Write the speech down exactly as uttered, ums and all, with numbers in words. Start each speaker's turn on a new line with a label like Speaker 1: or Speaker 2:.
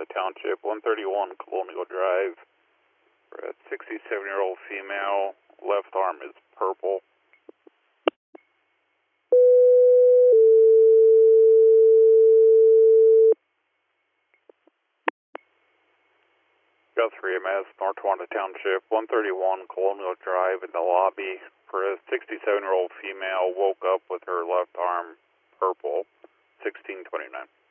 Speaker 1: Tonawanda Township, one thirty-one Colonial Drive. For a sixty-seven-year-old female, left arm is purple. Guthrie M S, North Tonawanda Township, one thirty-one Colonial Drive in the lobby. For a sixty-seven-year-old female, woke up with her left arm purple, sixteen twenty-nine.